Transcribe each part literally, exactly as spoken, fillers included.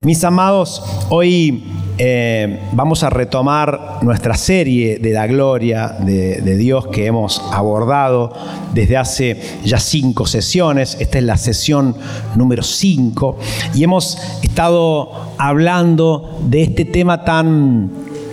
Mis amados, hoy eh, vamos a retomar nuestra serie de la gloria de, de Dios que hemos abordado desde hace ya cinco sesiones. Esta es la sesión número cinco y hemos estado hablando de este tema tan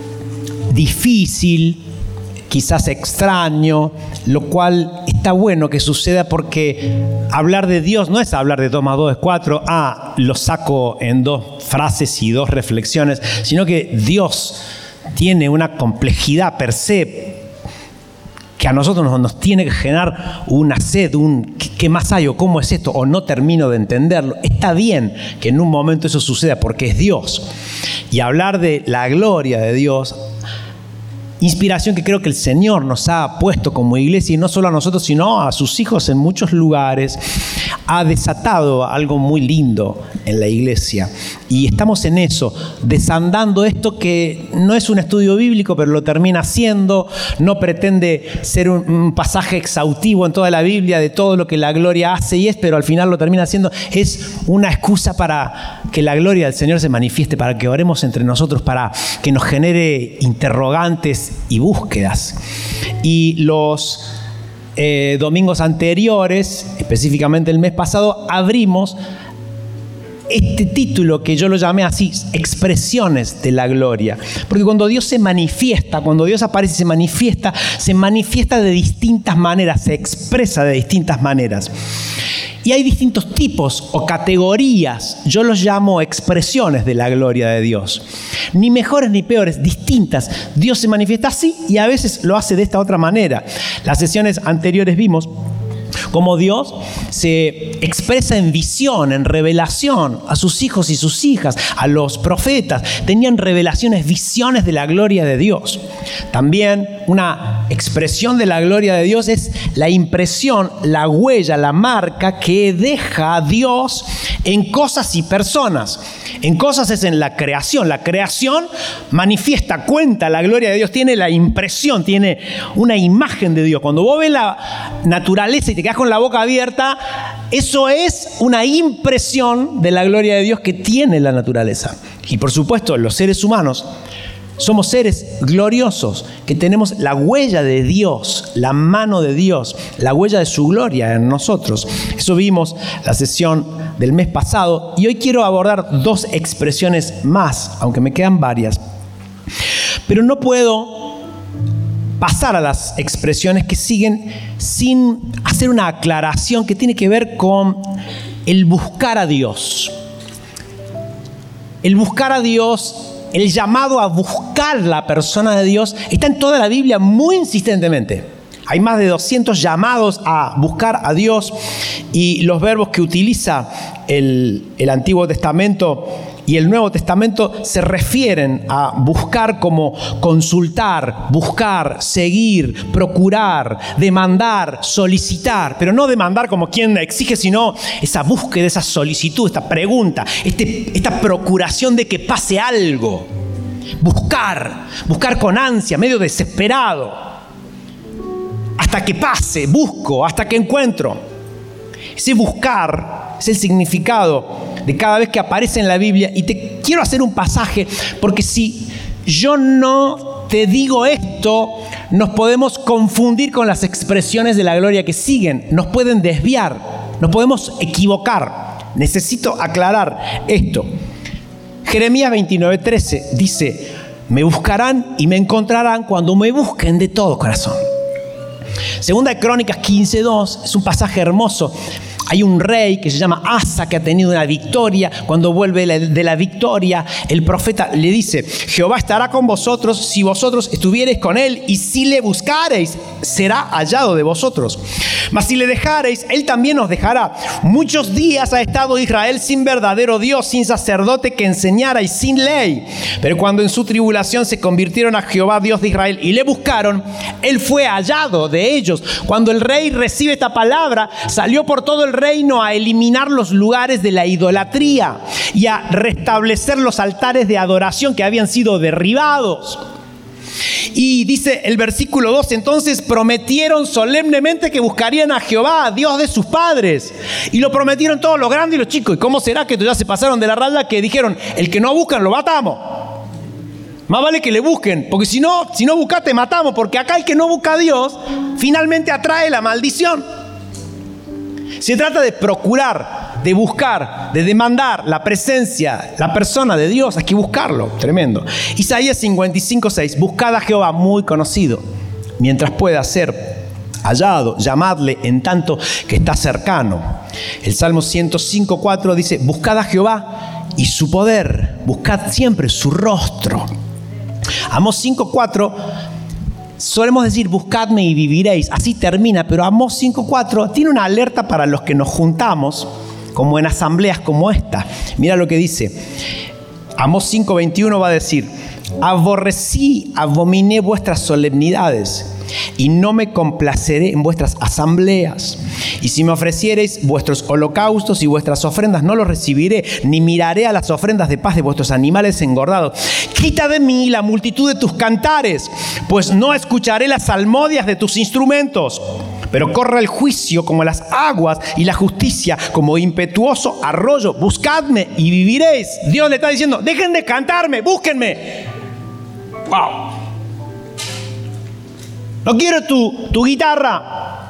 difícil, quizás extraño, lo cual está bueno que suceda porque hablar de Dios no es hablar de dos más dos es cuatro, ah, lo saco en dos frases y dos reflexiones, sino que Dios tiene una complejidad per se que a nosotros nos, nos tiene que generar una sed, un ¿qué más hay? O ¿cómo es esto? O no termino de entenderlo. Está bien que en un momento eso suceda porque es Dios. Y hablar de la gloria de Dios, inspiración que creo que el Señor nos ha puesto como iglesia, y no solo a nosotros, sino a sus hijos en muchos lugares, ha desatado algo muy lindo en la iglesia. Y estamos en eso, desandando esto que no es un estudio bíblico, pero lo termina siendo. No pretende ser un, un pasaje exhaustivo en toda la Biblia de todo lo que la gloria hace y es, pero al final lo termina siendo. Es una excusa para que la gloria del Señor se manifieste, para que oremos entre nosotros, para que nos genere interrogantes y búsquedas. Y los eh, domingos anteriores, específicamente el mes pasado, abrimos este título que yo lo llamé así, expresiones de la gloria. Porque cuando Dios se manifiesta, cuando Dios aparece y se manifiesta, se manifiesta de distintas maneras, se expresa de distintas maneras. Y hay distintos tipos o categorías, yo los llamo expresiones de la gloria de Dios. Ni mejores ni peores, distintas. Dios se manifiesta así y a veces lo hace de esta otra manera. Las sesiones anteriores vimos cómo Dios se expresa en visión, en revelación a sus hijos y sus hijas, a los profetas. Tenían revelaciones, visiones de la gloria de Dios. También una expresión de la gloria de Dios es la impresión, la huella, la marca que deja Dios en cosas y personas. En cosas es en la creación. La creación manifiesta, cuenta la gloria de Dios, tiene la impresión, tiene una imagen de Dios. Cuando vos ves la naturaleza y te quedás con la boca abierta, eso es una impresión de la gloria de Dios que tiene la naturaleza. Y por supuesto, los seres humanos somos seres gloriosos, que tenemos la huella de Dios, la mano de Dios, la huella de su gloria en nosotros. Eso vimos la sesión del mes pasado y hoy quiero abordar dos expresiones más, aunque me quedan varias. Pero no puedo pasar a las expresiones que siguen sin hacer una aclaración que tiene que ver con el buscar a Dios. El buscar a Dios, el llamado a buscar la persona de Dios, está en toda la Biblia muy insistentemente. Hay más de doscientos llamados a buscar a Dios y los verbos que utiliza el, el Antiguo Testamento y el Nuevo Testamento se refieren a buscar como consultar, buscar, seguir, procurar, demandar, solicitar, pero no demandar como quien exige, sino esa búsqueda, esa solicitud, esta pregunta, este, esta procuración de que pase algo. Buscar, buscar con ansia, medio desesperado, hasta que pase, busco, hasta que encuentro. Ese buscar es el significado de cada vez que aparece en la Biblia. Y te quiero hacer un pasaje, porque si yo no te digo esto, nos podemos confundir con las expresiones de la gloria que siguen. Nos pueden desviar, nos podemos equivocar. Necesito aclarar esto. Jeremías veintinueve trece dice: me buscarán y me encontrarán cuando me busquen de todo corazón. Segunda de Crónicas quince dos es un pasaje hermoso. Hay un rey que se llama Asa que ha tenido una victoria. Cuando vuelve de la victoria, el profeta le dice: Jehová estará con vosotros si vosotros estuviereis con él, y si le buscareis, será hallado de vosotros. Mas si le dejareis, él también os dejará. Muchos días ha estado Israel sin verdadero Dios, sin sacerdote que enseñara y sin ley. Pero cuando en su tribulación se convirtieron a Jehová, Dios de Israel, y le buscaron, él fue hallado de ellos. Cuando el rey recibe esta palabra, salió por todo el reino a eliminar los lugares de la idolatría y a restablecer los altares de adoración que habían sido derribados. Y dice el versículo dos, entonces prometieron solemnemente que buscarían a Jehová, Dios de sus padres. Y lo prometieron todos los grandes y los chicos. ¿Y cómo será que ya se pasaron de la raya que dijeron, el que no buscan lo matamos? Más vale que le busquen, porque si no, si no buscas te matamos, porque acá el que no busca a Dios finalmente atrae la maldición. Se trata de procurar, de buscar, de demandar la presencia, la persona de Dios. Hay que buscarlo, tremendo. Isaías cincuenta y cinco, seis, buscad a Jehová, muy conocido, mientras pueda ser hallado, llamadle en tanto que está cercano. El Salmo ciento cinco, cuatro dice, buscad a Jehová y su poder, buscad siempre su rostro. Amós cinco, cuatro, solemos decir, buscadme y viviréis. Así termina, pero Amós cinco, cuatro tiene una alerta para los que nos juntamos, como en asambleas como esta. Mira lo que dice. Amós cinco, veintiuno va a decir, aborrecí, abominé vuestras solemnidades, y no me complaceré en vuestras asambleas. Y si me ofreciereis vuestros holocaustos y vuestras ofrendas, no los recibiré, ni miraré a las ofrendas de paz de vuestros animales engordados. Quita de mí la multitud de tus cantares, pues no escucharé las salmodias de tus instrumentos. Pero corra el juicio como las aguas y la justicia como impetuoso arroyo. Buscadme y viviréis. Dios le está diciendo, dejen de cantarme, búsquenme. Wow. No quiero tu, tu guitarra.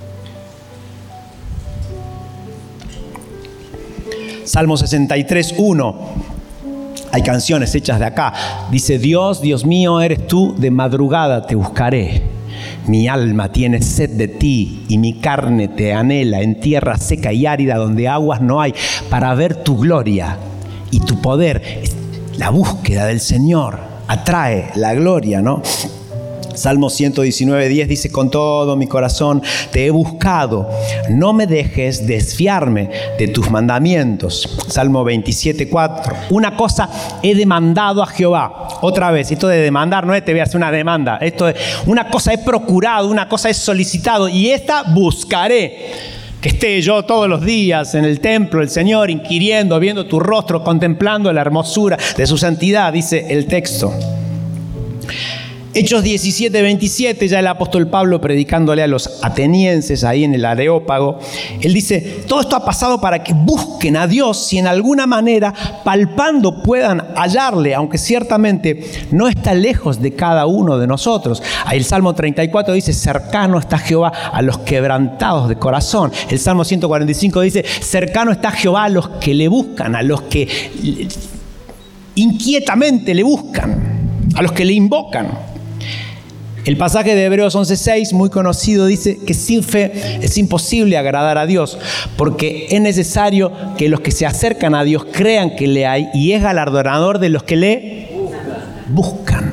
Salmo sesenta y tres, uno. Hay canciones hechas de acá. Dice, Dios, Dios mío, eres tú, de madrugada te buscaré. Mi alma tiene sed de ti y mi carne te anhela en tierra seca y árida donde aguas no hay, para ver tu gloria y tu poder. La búsqueda del Señor atrae la gloria, ¿no? Salmo ciento diecinueve, diez dice, con todo mi corazón te he buscado, no me dejes desviarme de tus mandamientos. Salmo veintisiete, cuatro, una cosa he demandado a Jehová. Otra vez, esto de demandar no es te voy a hacer una demanda, esto es una cosa he procurado, una cosa he solicitado y esta buscaré. Que esté yo todos los días en el templo del Señor, inquiriendo, viendo tu rostro, contemplando la hermosura de su santidad, dice el texto. Hechos diecisiete, veintisiete, ya el apóstol Pablo predicándole a los atenienses ahí en el Areópago, él dice, todo esto ha pasado para que busquen a Dios si en alguna manera palpando puedan hallarle, aunque ciertamente no está lejos de cada uno de nosotros. Ahí el Salmo treinta y cuatro dice, cercano está Jehová a los quebrantados de corazón. El Salmo ciento cuarenta y cinco dice, cercano está Jehová a los que le buscan, a los que inquietamente le buscan, a los que le invocan. El pasaje de Hebreos once seis, muy conocido, dice que sin fe es imposible agradar a Dios, porque es necesario que los que se acercan a Dios crean que le hay y es galardonador de los que le buscan.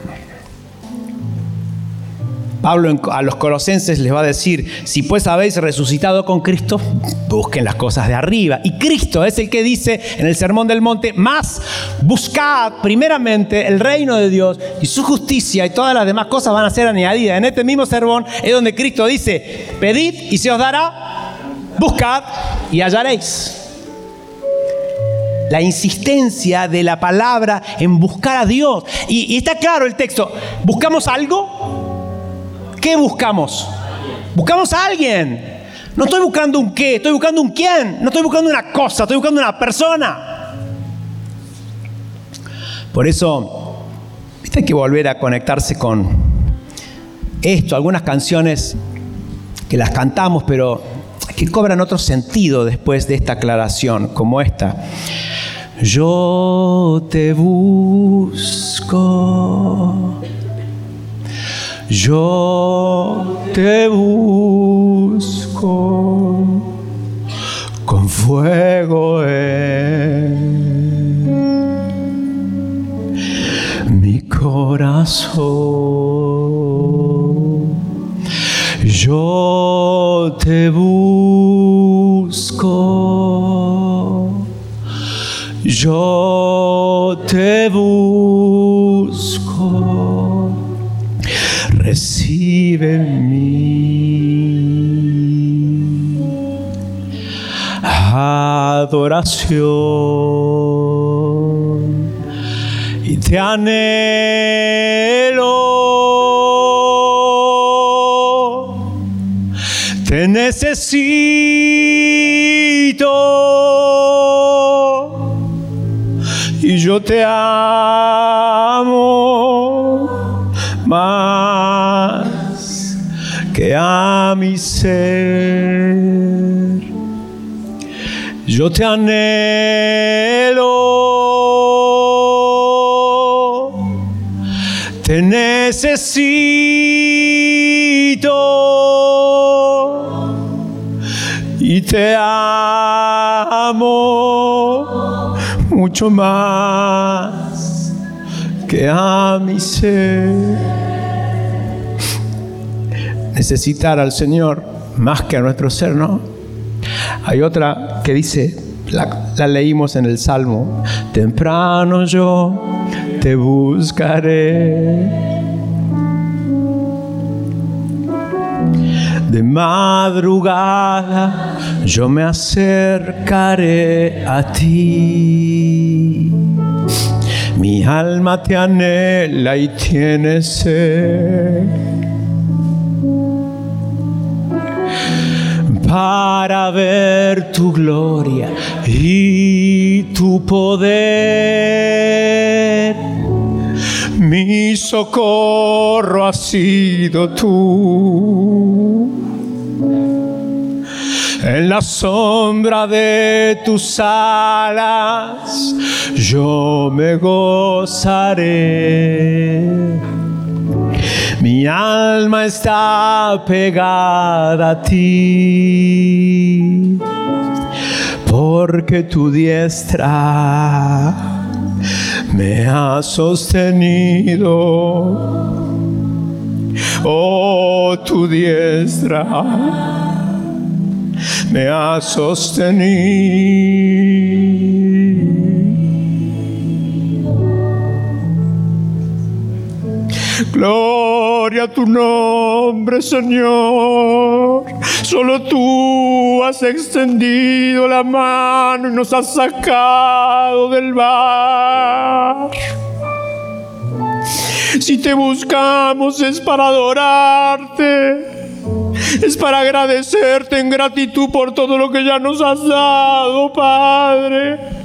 Pablo a los colosenses les va a decir, si pues habéis resucitado con Cristo, busquen las cosas de arriba. Y Cristo es el que dice en el Sermón del Monte, más buscad primeramente el reino de Dios y su justicia y todas las demás cosas van a ser añadidas. En este mismo sermón es donde Cristo dice, pedid y se os dará, buscad y hallaréis. La insistencia de la palabra en buscar a Dios. Y, y está claro el texto, ¿buscamos algo? ¿Qué buscamos? Buscamos a alguien. No estoy buscando un qué, estoy buscando un quién. No estoy buscando una cosa, estoy buscando una persona. Por eso, ¿viste? Hay que volver a conectarse con esto. Algunas canciones que las cantamos, pero que cobran otro sentido después de esta aclaración, como esta. Yo te busco. Yo te busco con fuego en mi corazón. Yo te busco. Yo te busco. Recibe mi adoración y te anhelo necesito y yo te amo más que a mi ser. Yo te anhelo, te necesito y te amo mucho más que a mi ser. Necesitar al Señor más que a nuestro ser, ¿no? Hay otra que dice, la, la leímos en el Salmo: temprano yo te buscaré, de madrugada yo me acercaré a ti. Mi alma te anhela y tiene sed para ver tu gloria y tu poder. Mi socorro has sido tú. En la sombra de tus alas yo me gozaré. Mi alma está pegada a ti, porque tu diestra me ha sostenido. Oh, tu diestra me ha sostenido. Gloria a tu nombre, Señor. Solo tú has extendido la mano y nos has sacado del mar. Si te buscamos es para adorarte, es para agradecerte en gratitud por todo lo que ya nos has dado, Padre.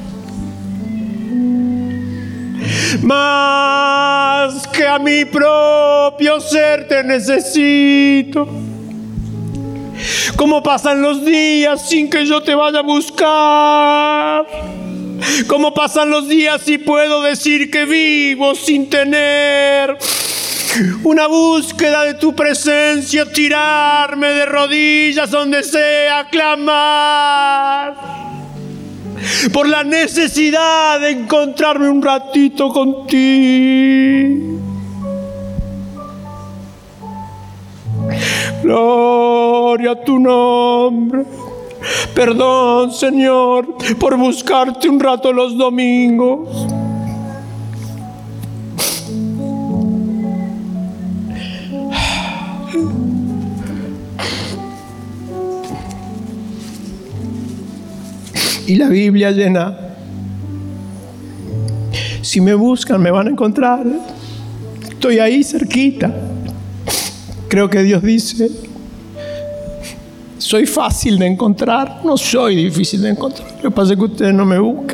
Más que a mi propio ser te necesito. ¿Cómo pasan los días sin que yo te vaya a buscar? ¿Cómo pasan los días si puedo decir que vivo sin tener una búsqueda de tu presencia, tirarme de rodillas donde sea, clamar por la necesidad de encontrarme un ratito contigo? Gloria a tu nombre. Perdón, Señor, por buscarte un rato los domingos. Y la Biblia llena: si me buscan me van a encontrar. Estoy ahí cerquita. Creo que Dios dice: soy fácil de encontrar, no soy difícil de encontrar. Lo que pasa es que ustedes no me buscan.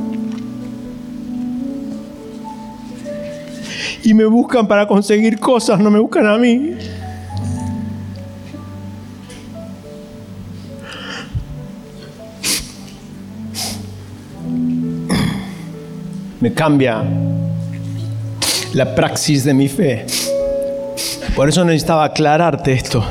Y me buscan para conseguir cosas, no me buscan a mí. Me cambia la praxis de mi fe. Por eso necesitaba aclararte esto.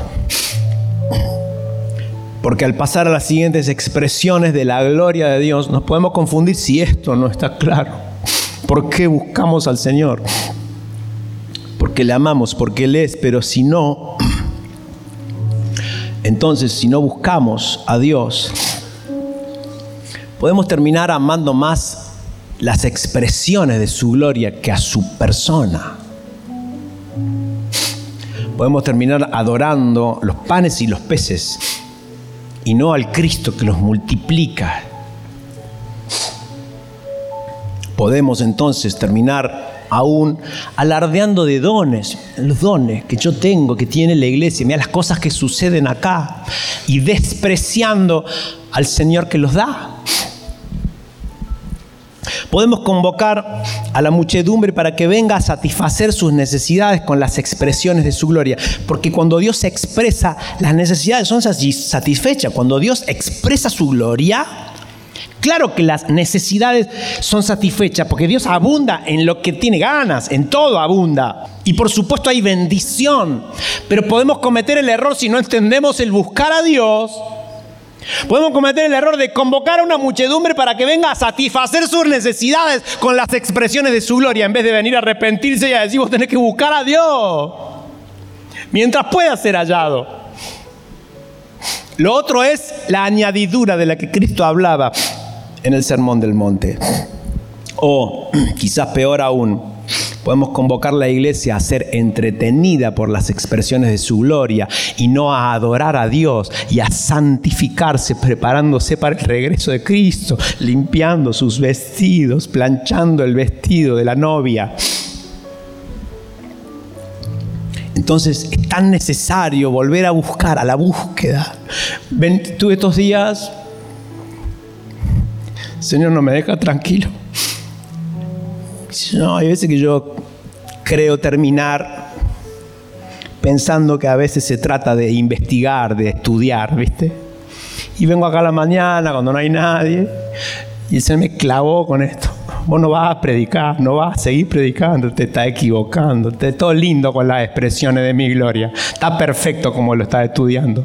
Porque al pasar a las siguientes expresiones de la gloria de Dios, nos podemos confundir si esto no está claro. ¿Por qué buscamos al Señor? Porque le amamos, porque Él es. Pero si no, entonces si no buscamos a Dios, podemos terminar amando más las expresiones de su gloria que a su persona. Podemos terminar adorando los panes y los peces y no al Cristo que los multiplica. Podemos entonces terminar aún alardeando de dones, los dones que yo tengo, que tiene la iglesia, mira las cosas que suceden acá, y despreciando al Señor que los da. Podemos convocar a la muchedumbre para que venga a satisfacer sus necesidades con las expresiones de su gloria. Porque cuando Dios se expresa, las necesidades son satisfechas. Cuando Dios expresa su gloria, claro que las necesidades son satisfechas, porque Dios abunda en lo que tiene ganas, en todo abunda. Y por supuesto hay bendición. Pero podemos cometer el error si no entendemos el buscar a Dios. Podemos cometer el error de convocar a una muchedumbre para que venga a satisfacer sus necesidades con las expresiones de su gloria, en vez de venir a arrepentirse y a decir, vos tenés que buscar a Dios mientras pueda ser hallado. Lo otro es la añadidura de la que Cristo hablaba en el Sermón del Monte. O, quizás peor aún, podemos convocar a la iglesia a ser entretenida por las expresiones de su gloria y no a adorar a Dios y a santificarse, preparándose para el regreso de Cristo, limpiando sus vestidos, planchando el vestido de la novia. Entonces es tan necesario volver a buscar, a la búsqueda. Ven, tuve estos días, Señor no me deja tranquilo. No, hay veces que yo creo terminar pensando que a veces se trata de investigar, de estudiar, ¿viste? Y vengo acá a la mañana cuando no hay nadie y el Señor me clavó con esto. Vos no vas a predicar, no vas a seguir predicando, te estás equivocando. Te, todo lindo con las expresiones de mi gloria. Está perfecto como lo estás estudiando.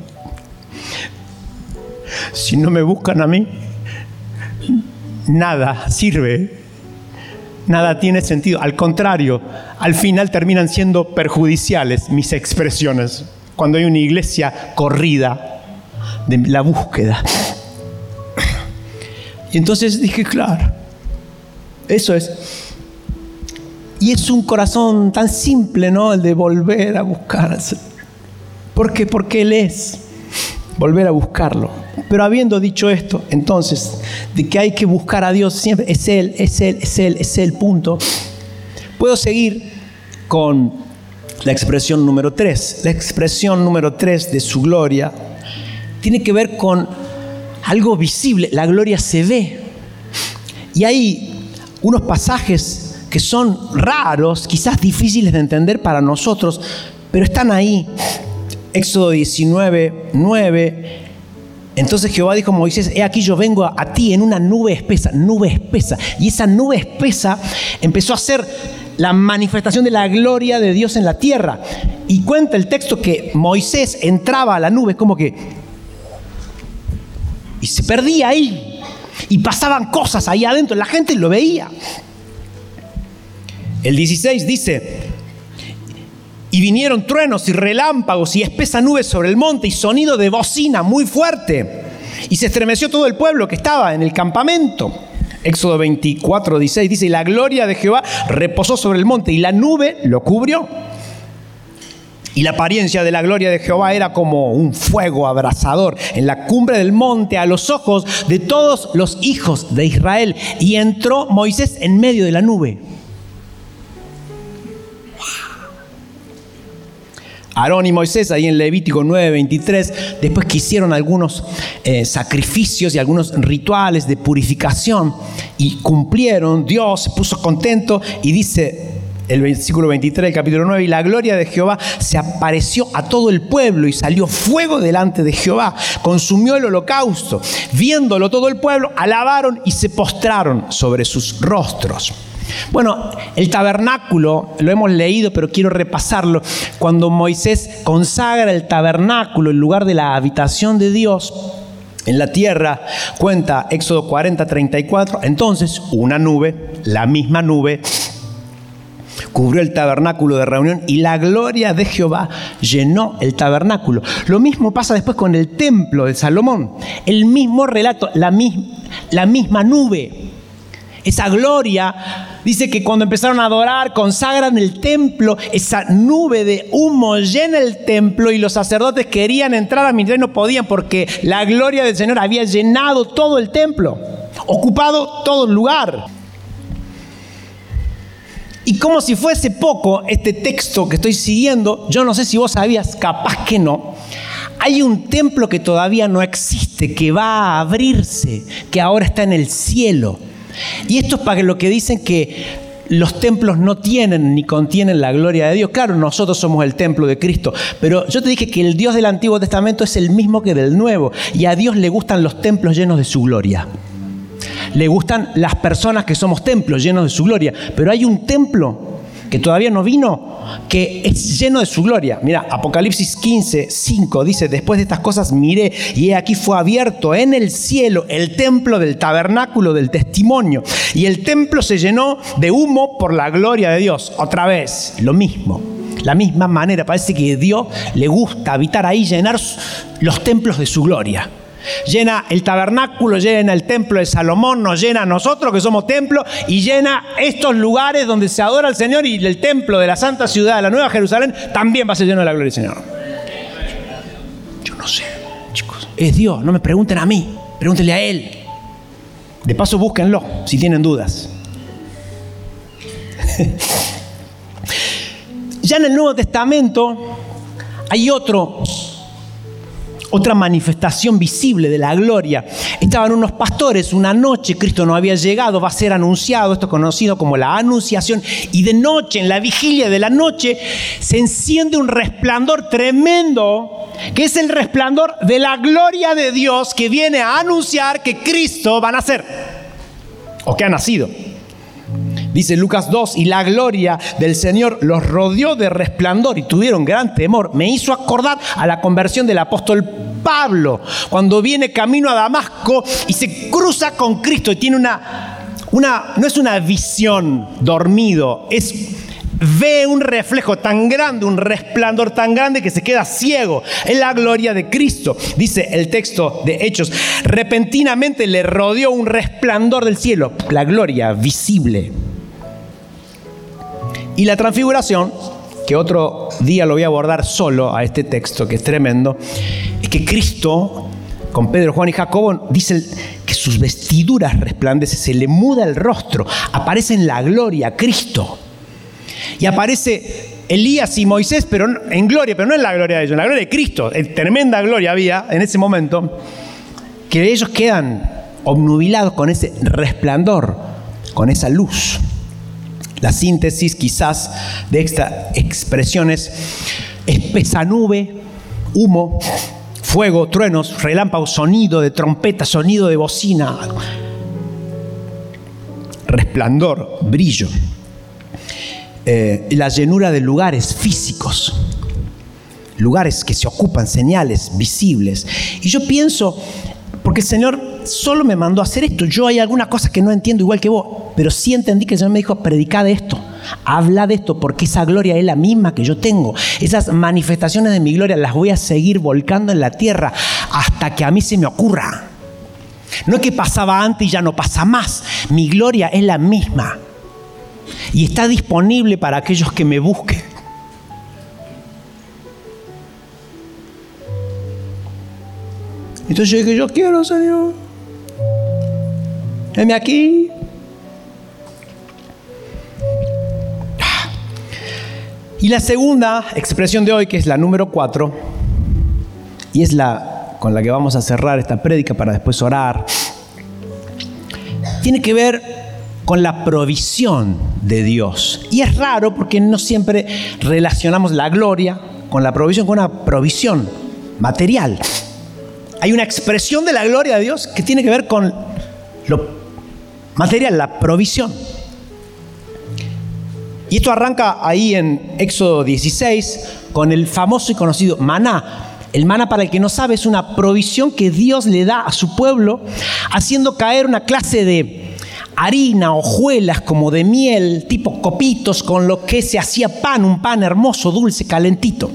Si no me buscan a mí, nada sirve. Nada tiene sentido. Al contrario, al final terminan siendo perjudiciales mis expresiones. Cuando hay una iglesia corrida de la búsqueda. Y entonces dije, claro, eso es. Y es un corazón tan simple, ¿no? El de volver a buscar. ¿Por qué? Porque Él es. Volver a buscarlo. Pero habiendo dicho esto, entonces, de que hay que buscar a Dios siempre, es Él, es Él, es Él, es Él, punto. Puedo seguir con la expresión número tres. La expresión número tres de su gloria tiene que ver con algo visible. La gloria se ve. Y hay unos pasajes que son raros, quizás difíciles de entender para nosotros, pero están ahí. Éxodo diecinueve, nueve. Entonces Jehová dijo a Moisés, he aquí yo vengo a, a ti en una nube espesa, nube espesa. Y esa nube espesa empezó a ser la manifestación de la gloria de Dios en la tierra. Y cuenta el texto que Moisés entraba a la nube como que... y se perdía ahí. Y pasaban cosas ahí adentro, la gente lo veía. El dieciséis dice... y vinieron truenos y relámpagos y espesa nube sobre el monte y sonido de bocina muy fuerte. Y se estremeció todo el pueblo que estaba en el campamento. Éxodo veinticuatro, dieciséis dice, y la gloria de Jehová reposó sobre el monte y la nube lo cubrió. Y la apariencia de la gloria de Jehová era como un fuego abrasador en la cumbre del monte a los ojos de todos los hijos de Israel. Y entró Moisés en medio de la nube. Aarón y Moisés, ahí en Levítico nueve, veintitrés, después que hicieron algunos eh, sacrificios y algunos rituales de purificación y cumplieron, Dios se puso contento y dice el versículo veintitrés del capítulo nueve, y la gloria de Jehová se apareció a todo el pueblo y salió fuego delante de Jehová, consumió el holocausto. Viéndolo todo el pueblo, alabaron y se postraron sobre sus rostros. Bueno, el tabernáculo, lo hemos leído, pero quiero repasarlo. Cuando Moisés consagra el tabernáculo, el lugar de la habitación de Dios en la tierra, cuenta Éxodo cuarenta, treinta y cuatro, entonces una nube, la misma nube, cubrió el tabernáculo de reunión y la gloria de Jehová llenó el tabernáculo. Lo mismo pasa después con el templo de Salomón. El mismo relato, la, mis, la misma nube. Esa gloria, dice que cuando empezaron a adorar, consagran el templo, esa nube de humo llena el templo y los sacerdotes querían entrar a ministrar y no podían porque la gloria del Señor había llenado todo el templo, ocupado todo el lugar. Y como si fuese poco, este texto que estoy siguiendo, yo no sé si vos sabías, capaz que no, hay un templo que todavía no existe, que va a abrirse, que ahora está en el cielo. Y esto es para lo que dicen que los templos no tienen ni contienen la gloria de Dios. Claro, nosotros somos el templo de Cristo, pero yo te dije que el Dios del Antiguo Testamento es el mismo que del Nuevo, y a Dios le gustan los templos llenos de su gloria. Le gustan las personas que somos templos llenos de su gloria, pero hay un templo que todavía no vino, que es lleno de su gloria. Mira, Apocalipsis quince, cinco dice: después de estas cosas miré, y he aquí fue abierto en el cielo el templo del tabernáculo del testimonio, y el templo se llenó de humo por la gloria de Dios. Otra vez, lo mismo, la misma manera. Parece que a Dios le gusta habitar ahí, llenar los templos de su gloria. Llena el tabernáculo, llena el templo de Salomón, nos llena a nosotros que somos templo, y llena estos lugares donde se adora al Señor, y el templo de la santa ciudad, de la Nueva Jerusalén, también va a ser lleno de la gloria del Señor. Yo no sé, chicos, es Dios, no me pregunten a mí, pregúntenle a Él. De paso búsquenlo si tienen dudas. Ya en el Nuevo Testamento hay otro Otra manifestación visible de la gloria. Estaban unos pastores una noche, Cristo no había llegado, va a ser anunciado, esto conocido como la anunciación, y de noche, en la vigilia de la noche, se enciende un resplandor tremendo, que es el resplandor de la gloria de Dios, que viene a anunciar que Cristo va a nacer, o que ha nacido. Dice Lucas dos: y la gloria del Señor los rodeó de resplandor y tuvieron gran temor. Me hizo acordar a la conversión del apóstol Pablo, cuando viene camino a Damasco y se cruza con Cristo y tiene una, una no es una visión dormido, es ve un reflejo tan grande, un resplandor tan grande que se queda ciego. Es la gloria de Cristo. Dice el texto de Hechos: repentinamente le rodeó un resplandor del cielo, la gloria visible. Y la transfiguración, que otro día lo voy a abordar solo a este texto, que es tremendo, es que Cristo, con Pedro, Juan y Jacobo, dice que sus vestiduras resplandecen, se le muda el rostro, aparece en la gloria Cristo. Y aparece Elías y Moisés, pero en gloria, pero no en la gloria de ellos, en la gloria de Cristo. Tremenda gloria había en ese momento, que ellos quedan obnubilados con ese resplandor, con esa luz. La síntesis quizás de estas expresiones: espesa nube, humo, fuego, truenos, relámpagos, sonido de trompeta, sonido de bocina, resplandor, brillo, eh, la llenura de lugares físicos, lugares que se ocupan, señales visibles. Y yo pienso, porque el Señor solo me mandó a hacer esto. Yo hay algunas cosas que no entiendo igual que vos, pero sí entendí que el Señor me dijo: predica de esto, habla de esto, porque esa gloria es la misma que yo tengo. Esas manifestaciones de mi gloria las voy a seguir volcando en la tierra hasta que a mí se me ocurra. No es que pasaba antes y ya no pasa más. Mi gloria es la misma y está disponible para aquellos que me busquen. Entonces yo dije: yo quiero, Señor, heme aquí. Y la segunda expresión de hoy, que es la número cuatro, y es la con la que vamos a cerrar esta prédica para después orar, tiene que ver con la provisión de Dios. Y es raro porque no siempre relacionamos la gloria con la provisión, con una provisión material. Hay una expresión de la gloria de Dios que tiene que ver con lo material, la provisión. Y esto arranca ahí en Éxodo dieciséis con el famoso y conocido maná. El maná, para el que no sabe, es una provisión que Dios le da a su pueblo, haciendo caer una clase de harina, hojuelas como de miel, tipo copitos, con lo que se hacía pan, un pan hermoso, dulce, calentito.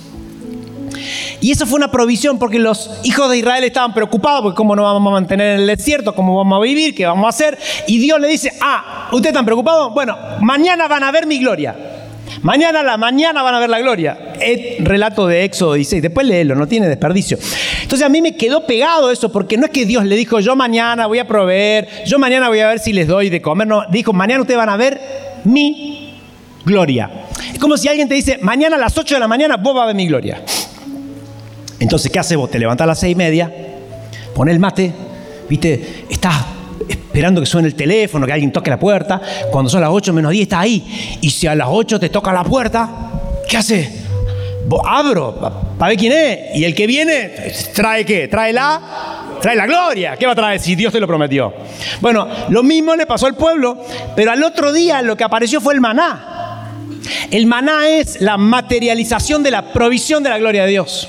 Y eso fue una provisión porque los hijos de Israel estaban preocupados porque cómo nos vamos a mantener en el desierto, cómo vamos a vivir, qué vamos a hacer. Y Dios le dice: ah, ¿ustedes están preocupados? Bueno, mañana van a ver mi gloria. Mañana a la mañana van a ver la gloria. Es relato de Éxodo dieciséis. Después léelo, no tiene desperdicio. Entonces a mí me quedó pegado eso, porque no es que Dios le dijo: yo mañana voy a proveer, yo mañana voy a ver si les doy de comer. No, dijo: mañana ustedes van a ver mi Gloria. Es como si alguien te dice, mañana a las ocho de la mañana vos vas a ver mi gloria. Entonces, ¿qué haces vos? Te levantás a las seis y media, pones el mate, ¿viste? Estás esperando que suene el teléfono, que alguien toque la puerta. Cuando son las ocho menos diez, estás ahí. Y si a las ocho te toca la puerta, ¿qué haces? Vos abro para ver quién es. Y el que viene, ¿trae qué? ¿Trae la? Trae la gloria. ¿Qué va a traer si Dios te lo prometió? Bueno, lo mismo le pasó al pueblo, pero al otro día lo que apareció fue el maná. El maná es la materialización de la provisión de la gloria de Dios.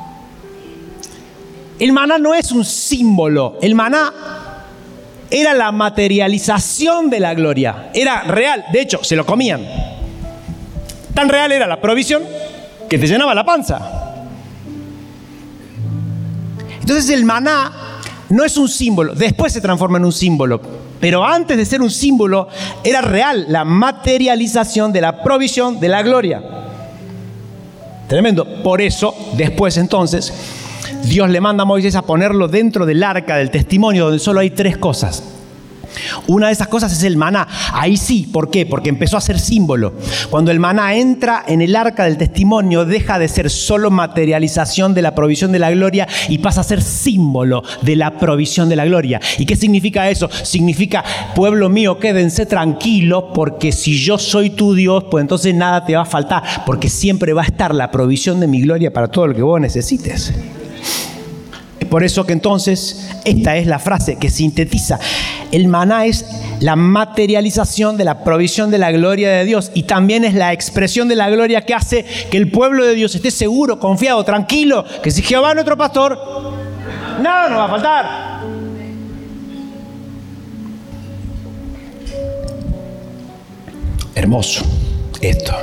El maná no es un símbolo. El maná era la materialización de la gloria. Era real. De hecho, se lo comían. Tan real era la provisión que te llenaba la panza. Entonces el maná no es un símbolo. Después se transforma en un símbolo. Pero antes de ser un símbolo, era real la materialización de la provisión de la gloria. Tremendo. Por eso, después entonces, Dios le manda a Moisés a ponerlo dentro del arca del testimonio, donde solo hay tres cosas. Una de esas cosas es el maná. Ahí sí, ¿por qué? Porque empezó a ser símbolo. Cuando el maná entra en el arca del testimonio, deja de ser solo materialización de la provisión de la gloria y pasa a ser símbolo de la provisión de la gloria. ¿Y qué significa eso? Significa, pueblo mío, quédense tranquilos, porque si yo soy tu Dios, pues entonces nada te va a faltar, porque siempre va a estar la provisión de mi gloria para todo lo que vos necesites. Por eso que entonces, esta es la frase que sintetiza. El maná es la materialización de la provisión de la gloria de Dios y también es la expresión de la gloria que hace que el pueblo de Dios esté seguro, confiado, tranquilo, que si Jehová es nuestro pastor, nada nos va a faltar. Hermoso esto.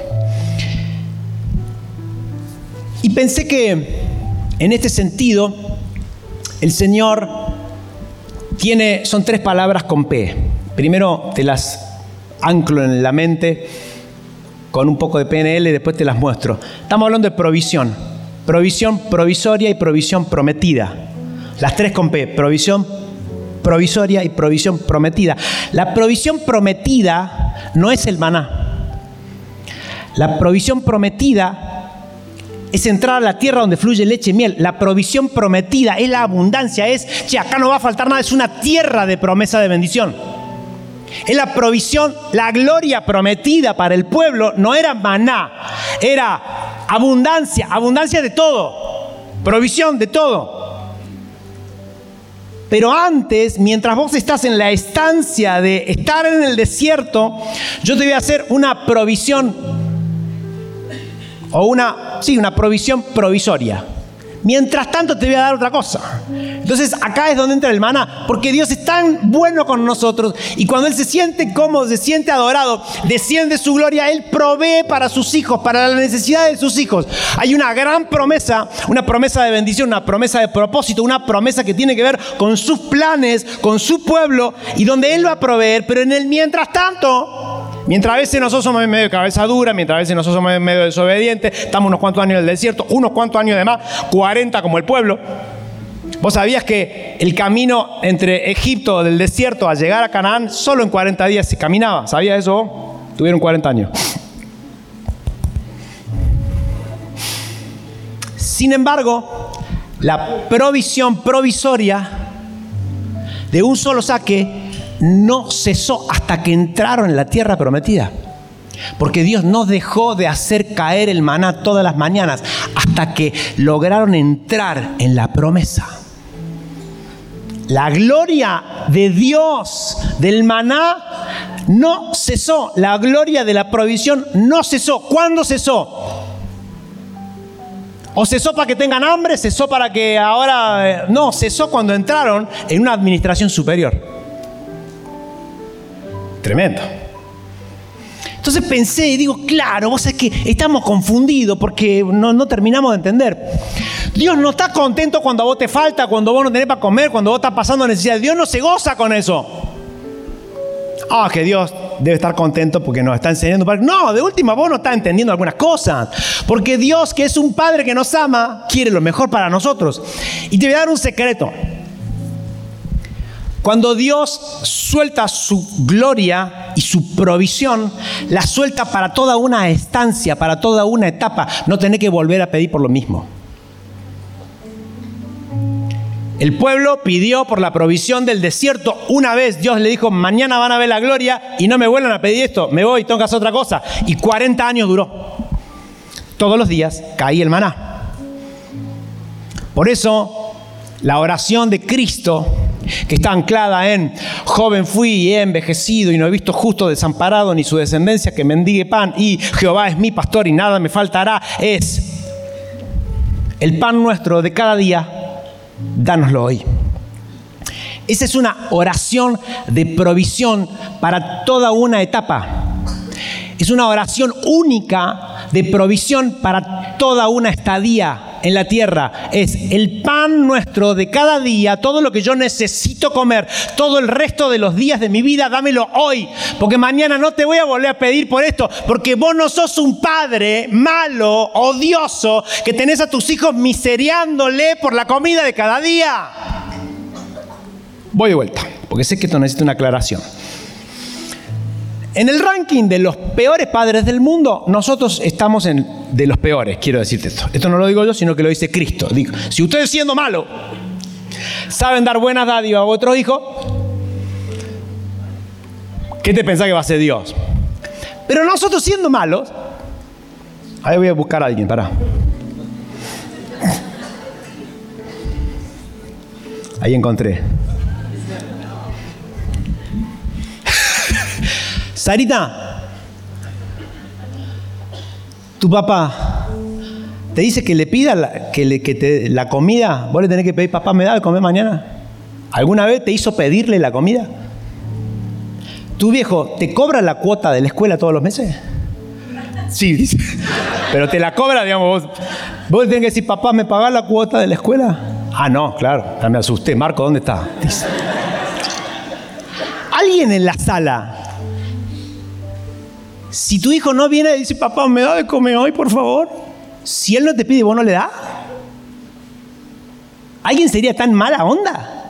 Y pensé que en este sentido, el Señor tiene, son tres palabras con P. Primero te las anclo en la mente con un poco de P N L y después te las muestro. Estamos hablando de provisión. Provisión provisoria y provisión prometida. Las tres con P. Provisión provisoria y provisión prometida. La provisión prometida no es el maná. La provisión prometida es entrar a la tierra donde fluye leche y miel. La provisión prometida es la abundancia. Es, che, acá no va a faltar nada. Es una tierra de promesa de bendición. Es la provisión, la gloria prometida para el pueblo. No era maná, era abundancia. Abundancia de todo. Provisión de todo. Pero antes, mientras vos estás en la estancia de estar en el desierto, yo te voy a hacer una provisión o una, sí, una provisión provisoria. Mientras tanto te voy a dar otra cosa. Entonces acá es donde entra el maná, porque Dios es tan bueno con nosotros y cuando Él se siente cómodo, se siente adorado, desciende su gloria, Él provee para sus hijos, para la necesidad de sus hijos. Hay una gran promesa, una promesa de bendición, una promesa de propósito, una promesa que tiene que ver con sus planes, con su pueblo y donde Él va a proveer, pero en el mientras tanto, mientras a veces nosotros somos medio de cabeza dura, mientras a veces nosotros somos medio desobedientes, estamos unos cuantos años en el desierto, unos cuantos años de más, cuarenta como el pueblo. ¿Vos sabías que el camino entre Egipto del desierto a llegar a Canaán solo en cuarenta días se caminaba? ¿Sabías eso? Tuvieron cuarenta años. Sin embargo, la provisión provisoria de un solo saque no cesó hasta que entraron en la tierra prometida. Porque Dios no dejó de hacer caer el maná todas las mañanas hasta que lograron entrar en la promesa. La gloria de Dios, del maná, no cesó. La gloria de la provisión no cesó. ¿Cuándo cesó? ¿O cesó para que tengan hambre? ¿Cesó para que ahora...? No, cesó cuando entraron en una administración superior. Tremendo. Entonces pensé y digo, claro, vos sabés que estamos confundidos porque no, no terminamos de entender. Dios no está contento cuando a vos te falta, cuando vos no tenés para comer, cuando vos estás pasando necesidad. Dios no se goza con eso. Ah, que Dios debe estar contento porque nos está enseñando. No, de última vos no estás entendiendo algunas cosas. Porque Dios, que es un Padre que nos ama, quiere lo mejor para nosotros. Y te voy a dar un secreto. Cuando Dios suelta su gloria y su provisión, la suelta para toda una estancia, para toda una etapa. No tenés que volver a pedir por lo mismo. El pueblo pidió por la provisión del desierto una vez. Dios le dijo, mañana van a ver la gloria y no me vuelvan a pedir esto. Me voy, tengo que hacer otra cosa. Y cuarenta años duró. Todos los días caía el maná. Por eso, la oración de Cristo, que está anclada en joven fui y he envejecido y no he visto justo desamparado ni su descendencia que mendigue pan y Jehová es mi pastor y nada me faltará, es el pan nuestro de cada día, dánoslo hoy. Esa es una oración de provisión para toda una etapa. Es una oración única de provisión para toda una estadía en la tierra. Es el pan nuestro de cada día, todo lo que yo necesito comer, todo el resto de los días de mi vida, dámelo hoy, porque mañana no te voy a volver a pedir por esto, porque vos no sos un padre malo, odioso, que tenés a tus hijos miseriándole por la comida de cada día. Voy de vuelta, porque sé que esto necesita una aclaración. En el ranking de los peores padres del mundo, nosotros estamos en de los peores, quiero decirte esto. Esto no lo digo yo, sino que lo dice Cristo. Digo, si ustedes siendo malos saben dar buenas dádivas a vuestros hijos, ¿qué te pensás que va a hacer Dios? Pero nosotros siendo malos, ahí voy a buscar a alguien, pará. Ahí encontré. Sarita, tu papá te dice que le pida la, que le, que te, la comida, vos le tenés que pedir, papá, ¿me da de comer mañana? ¿Alguna vez te hizo pedirle la comida? ¿Tu viejo te cobra la cuota de la escuela todos los meses? Sí, dice. Pero te la cobra, digamos, vos, vos le tenés que decir, papá, ¿me pagás la cuota de la escuela? Ah, no, claro, ya me asusté. Marco, ¿dónde está? Dice. Alguien en la sala, si tu hijo no viene y dice, papá, ¿me da de comer hoy, por favor? Si él no te pide y vos no le das, ¿alguien sería tan mala onda?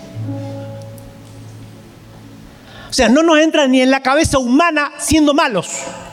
O sea, no nos entra ni en la cabeza humana siendo malos.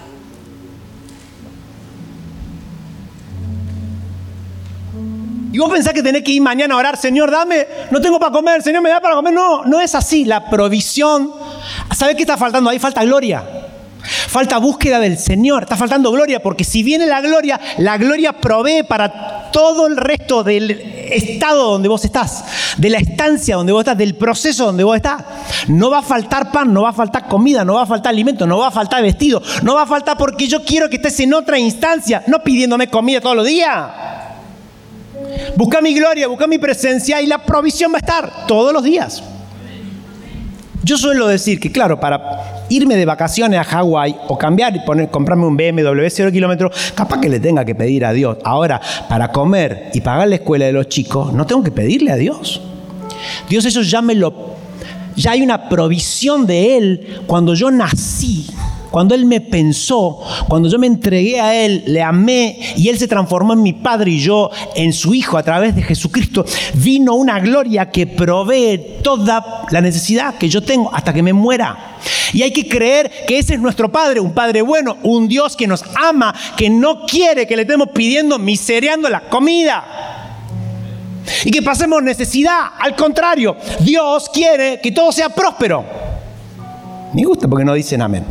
Y vos pensás que tenés que ir mañana a orar, Señor, dame, no tengo para comer, Señor, me da para comer. No, no es así. La provisión, ¿sabés qué está faltando? Ahí falta gloria. Falta búsqueda del Señor, está faltando gloria, porque si viene la gloria, la gloria provee para todo el resto del estado donde vos estás, de la estancia donde vos estás, del proceso donde vos estás. No va a faltar pan, no va a faltar comida, no va a faltar alimento, no va a faltar vestido, no va a faltar porque yo quiero que estés en otra instancia, no pidiéndome comida todos los días. Busca mi gloria, busca mi presencia y la provisión va a estar todos los días. Yo suelo decir que, claro, para irme de vacaciones a Hawái o cambiar y poner, comprarme un B M W cero kilómetros, capaz que le tenga que pedir a Dios. Ahora, para comer y pagar la escuela de los chicos, no tengo que pedirle a Dios. Dios eso ya me lo... Ya hay una provisión de Él cuando yo nací. Cuando Él me pensó, cuando yo me entregué a Él, le amé y Él se transformó en mi Padre y yo en su Hijo a través de Jesucristo, vino una gloria que provee toda la necesidad que yo tengo hasta que me muera. Y hay que creer que ese es nuestro Padre, un Padre bueno, un Dios que nos ama, que no quiere que le estemos pidiendo, miseriando la comida. Y que pasemos necesidad. Al contrario, Dios quiere que todo sea próspero. Me gusta porque no dicen amén.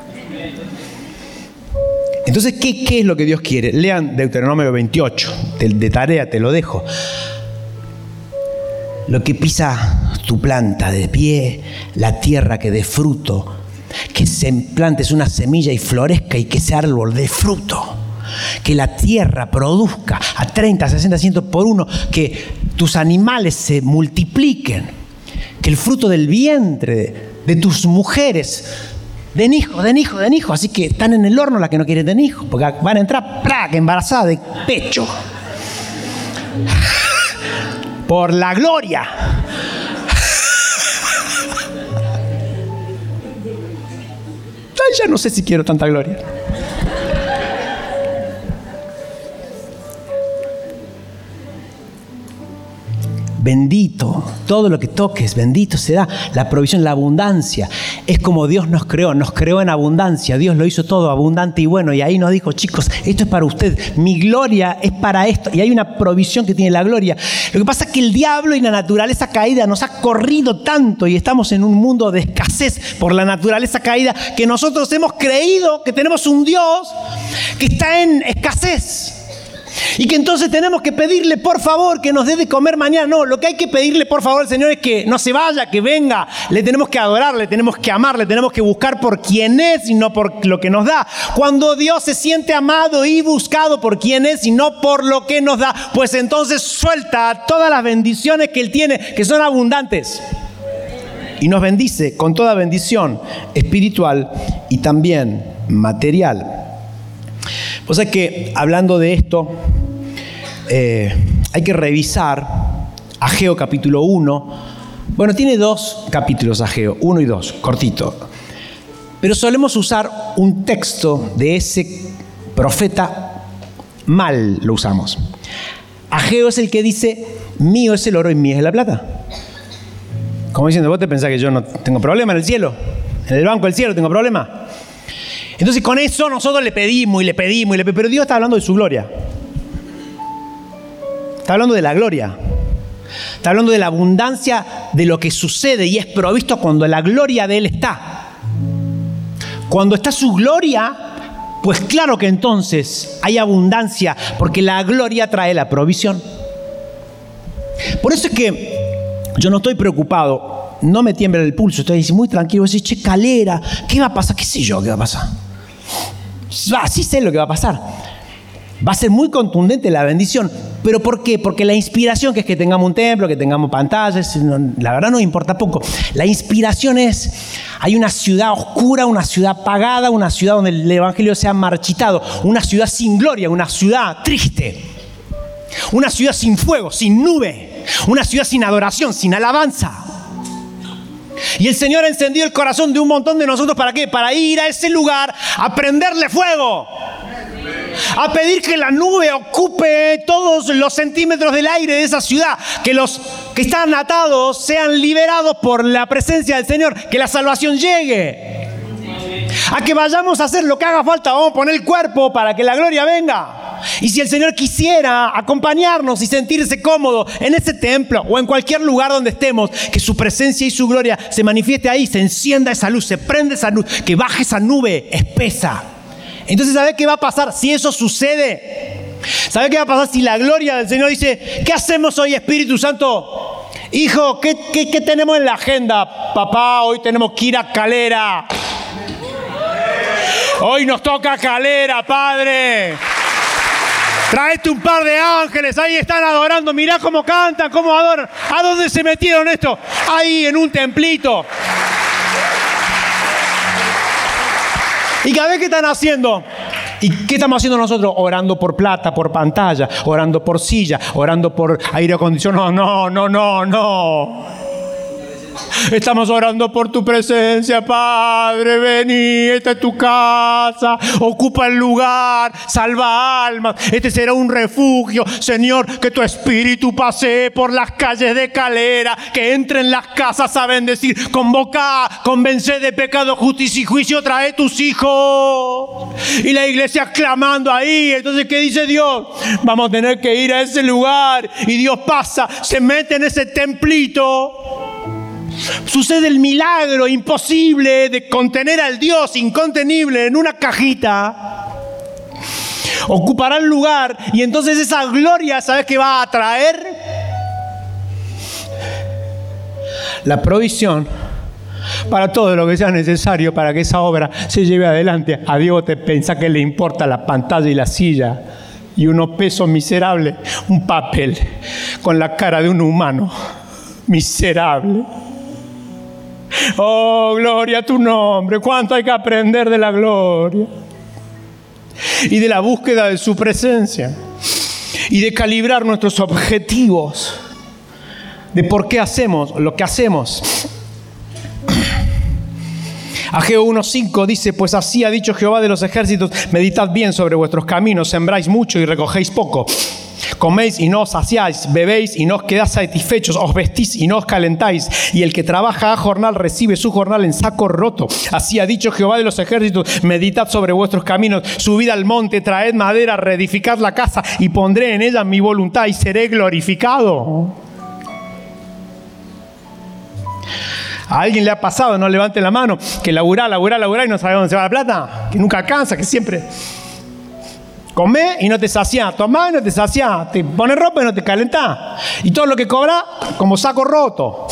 Entonces, ¿qué, ¿qué es lo que Dios quiere? Lean Deuteronomio veintiocho, de, de tarea te lo dejo. Lo que pisa tu planta de pie, la tierra que dé fruto, que se plantes una semilla y florezca y que ese árbol dé fruto. Que la tierra produzca a treinta, sesenta, cien por uno, que tus animales se multipliquen, que el fruto del vientre de, de tus mujeres den hijos, den hijos, den hijos. Así que están en el horno las que no quieren tener hijos, porque van a entrar ¡prac! Embarazadas de pecho. Por la gloria. Ay, ya no sé si quiero tanta gloria. bendito. Todo lo que toques, bendito será. La provisión, la abundancia. Es como Dios nos creó, nos creó en abundancia. Dios lo hizo todo abundante y bueno. Y ahí nos dijo, chicos, esto es para ustedes. Mi gloria es para esto. Y hay una provisión que tiene la gloria. Lo que pasa es que el diablo y la naturaleza caída nos ha corrido tanto y estamos en un mundo de escasez por la naturaleza caída que nosotros hemos creído que tenemos un Dios que está en escasez. Y que entonces tenemos que pedirle por favor que nos dé de comer mañana. No, lo que hay que pedirle por favor al Señor es que no se vaya, que venga. Le tenemos que adorar, le tenemos que amar, le tenemos que buscar por quién es y no por lo que nos da. Cuando Dios se siente amado y buscado por quién es y no por lo que nos da, pues entonces suelta todas las bendiciones que Él tiene, que son abundantes. Y nos bendice con toda bendición espiritual y también material. Pues es que, hablando de esto, eh, hay que revisar Ageo capítulo uno. Bueno, tiene dos capítulos Ageo, uno y dos, cortito. Pero solemos usar un texto de ese profeta, mal lo usamos. Ageo es el que dice, mío es el oro y mía es la plata. Como diciendo, ¿vos te pensás que yo no tengo problema en el cielo? ¿En el banco del cielo tengo problema? Entonces con eso nosotros le pedimos y le pedimos, y le pedimos, pero Dios está hablando de su gloria. Está hablando de la gloria. Está hablando de la abundancia de lo que sucede y es provisto cuando la gloria de Él está. Cuando está su gloria, pues claro que entonces hay abundancia, porque la gloria trae la provisión. Por eso es que yo no estoy preocupado, no me tiembla el pulso, estoy muy tranquilo, voy a decir, che, Calera, ¿qué va a pasar? ¿Qué sé yo qué va a pasar? Ah, sí sé lo que va a pasar. Va a ser muy contundente la bendición. ¿Pero por qué? Porque la inspiración, que es que tengamos un templo, que tengamos pantallas, no, la verdad nos importa poco. La inspiración es, hay una ciudad oscura, una ciudad apagada, una ciudad donde el evangelio se ha marchitado, una ciudad sin gloria, una ciudad triste, una ciudad sin fuego, sin nube, una ciudad sin adoración, sin alabanza. Y el Señor ha encendido el corazón de un montón de nosotros, ¿para qué? Para ir a ese lugar a prenderle fuego, a pedir que la nube ocupe todos los centímetros del aire de esa ciudad, que los que están atados sean liberados por la presencia del Señor, que la salvación llegue, a que vayamos a hacer lo que haga falta, vamos a poner el cuerpo para que la gloria venga. Y si el Señor quisiera acompañarnos y sentirse cómodo en ese templo o en cualquier lugar donde estemos, que su presencia y su gloria se manifieste ahí, se encienda esa luz, se prende esa luz, que baje esa nube espesa. Entonces, ¿sabe qué va a pasar si eso sucede? ¿Sabe qué va a pasar si la gloria del Señor dice, ¿qué hacemos hoy, Espíritu Santo? Hijo, ¿qué, qué, qué tenemos en la agenda? Papá, hoy tenemos que ir a Calera. Hoy nos toca Calera, Padre. Traete un par de ángeles, ahí están adorando, mirá cómo cantan, cómo adoran. ¿A dónde se metieron esto? Ahí en un templito. ¿Y cada vez qué están haciendo? ¿Y qué estamos haciendo nosotros? Orando por plata, por pantalla, orando por silla, orando por aire acondicionado. No, no, no, no. Estamos orando por tu presencia, Padre. Vení, esta es tu casa. Ocupa el lugar, salva almas. Este será un refugio. Señor, que tu espíritu pase por las calles de Calera, que entre en las casas a bendecir. Convoca, convence de pecado, justicia y juicio. Trae tus hijos. Y la iglesia clamando ahí. Entonces, ¿qué dice Dios? Vamos a tener que ir a ese lugar. Y Dios pasa, se mete en ese templito. Sucede el milagro imposible de contener al Dios incontenible en una cajita. Ocupará el lugar y entonces esa gloria, ¿sabes qué va a traer? La provisión para todo lo que sea necesario para que esa obra se lleve adelante. A Dios te pensás que le importa la pantalla y la silla y unos pesos miserables, un papel con la cara de un humano miserable. Oh, gloria a tu nombre. Cuánto hay que aprender de la gloria y de la búsqueda de su presencia y de calibrar nuestros objetivos, de por qué hacemos lo que hacemos. Ageo uno cinco dice, pues así ha dicho Jehová de los ejércitos, meditad bien sobre vuestros caminos, sembráis mucho y recogéis poco. Coméis y no os saciáis, bebéis y no os quedáis satisfechos, os vestís y no os calentáis, y el que trabaja a jornal recibe su jornal en saco roto. Así ha dicho Jehová de los ejércitos: meditad sobre vuestros caminos, subid al monte, traed madera, reedificad la casa, y pondré en ella mi voluntad y seré glorificado. ¿A alguien le ha pasado, no levante la mano, que laburá, laburá, laburá y no sabe dónde se va la plata? Que nunca alcanza, que siempre... Comés y no te saciás, tomás y no te saciás, te pones ropa y no te calentás. Y todo lo que cobras, como saco roto.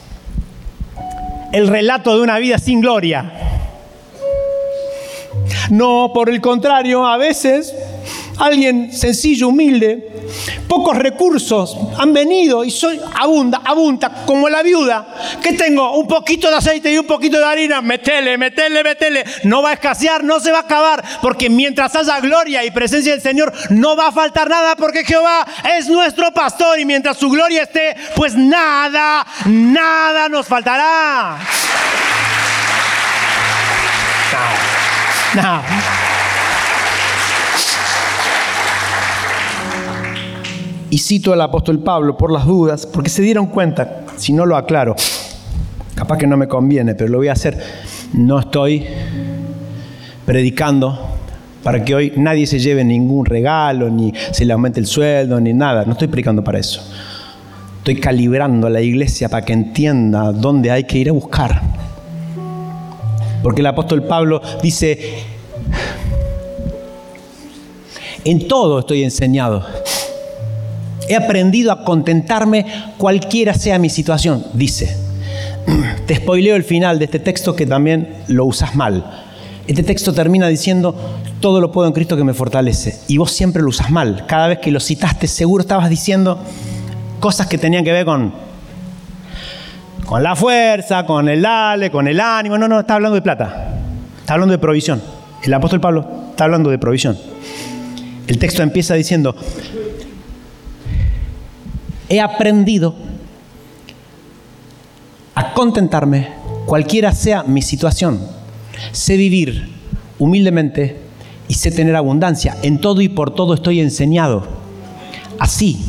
El relato de una vida sin gloria. No, por el contrario, a veces alguien sencillo, humilde, pocos recursos han venido y soy abunda, abunda, como la viuda. ¿Qué tengo? Un poquito de aceite y un poquito de harina. Metele, metele, metele. No va a escasear, no se va a acabar, porque mientras haya gloria y presencia del Señor, no va a faltar nada, porque Jehová es nuestro pastor y mientras su gloria esté, pues nada, nada nos faltará. Nada. Nada. Y cito al apóstol Pablo por las dudas, porque se dieron cuenta, si no lo aclaro, capaz que no me conviene, pero lo voy a hacer. No estoy predicando para que hoy nadie se lleve ningún regalo, ni se le aumente el sueldo, ni nada. No estoy predicando para eso. Estoy calibrando a la iglesia para que entienda dónde hay que ir a buscar. Porque el apóstol Pablo dice: en todo estoy enseñado. He aprendido a contentarme cualquiera sea mi situación, dice. Te spoileo el final de este texto que también lo usas mal. Este texto termina diciendo: todo lo puedo en Cristo que me fortalece. Y vos siempre lo usas mal. Cada vez que lo citaste, seguro estabas diciendo cosas que tenían que ver con, con la fuerza, con el dale, con el ánimo. No, no, está hablando de plata. Está hablando de provisión. El apóstol Pablo está hablando de provisión. El texto empieza diciendo: he aprendido a contentarme cualquiera sea mi situación. Sé vivir humildemente y sé tener abundancia. En todo y por todo estoy enseñado. Así,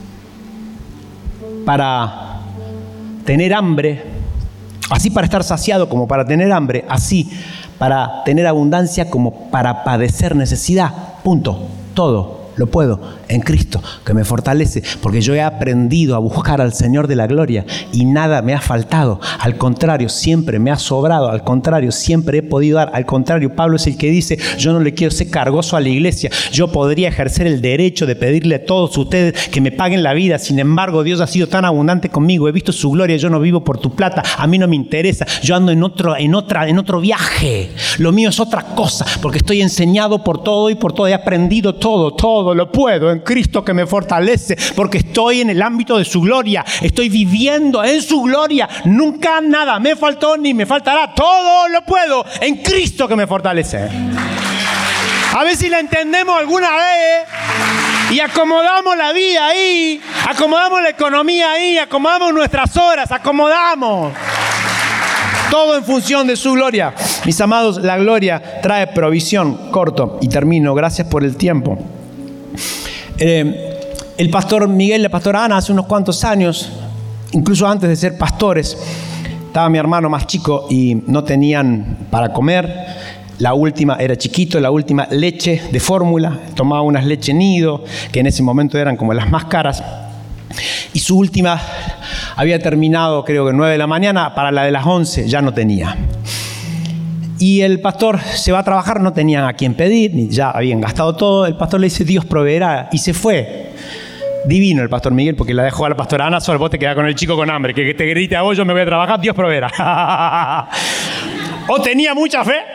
para tener hambre, así para estar saciado como para tener hambre, así para tener abundancia como para padecer necesidad. Punto. Todo lo puedo en Cristo que me fortalece, porque yo he aprendido a buscar al Señor de la gloria y nada me ha faltado. Al contrario, siempre me ha sobrado. Al contrario, siempre he podido dar. Al contrario, Pablo es el que dice: yo no le quiero ser cargoso a la iglesia. Yo podría ejercer el derecho de pedirle a todos ustedes que me paguen la vida. Sin embargo, Dios ha sido tan abundante conmigo. He visto su gloria. Yo no vivo por tu plata. A mí no me interesa. Yo ando en otro, en otra, en otro viaje. Lo mío es otra cosa, porque estoy enseñado por todo y por todo. He aprendido todo, todo lo puedo en Cristo que me fortalece, porque estoy en el ámbito de su gloria. Estoy viviendo en su gloria. Nunca nada me faltó ni me faltará. Todo lo puedo en Cristo que me fortalece. A ver si la entendemos alguna vez y acomodamos la vida ahí, acomodamos la economía ahí, acomodamos nuestras horas, acomodamos. Todo en función de su gloria. Mis amados, la gloria trae provisión. Corto y termino. Gracias por el tiempo. Eh, el pastor Miguel y la pastora Ana, hace unos cuantos años, incluso antes de ser pastores, estaba mi hermano más chico y no tenían para comer. La última, era chiquito, la última leche de fórmula. Tomaba unas leche nido, que en ese momento eran como las más caras. Y su última había terminado, creo que nueve de la mañana, para la de las once ya no tenía. Y el pastor se va a trabajar, no tenían a quién pedir, ni ya habían gastado todo. El pastor le dice: Dios proveerá, y se fue. Divino el pastor Miguel, porque la dejó a la pastora Ana sola. Vos te quedás con el chico con hambre, que te grite a vos: yo me voy a trabajar, Dios proveerá. O tenía mucha fe.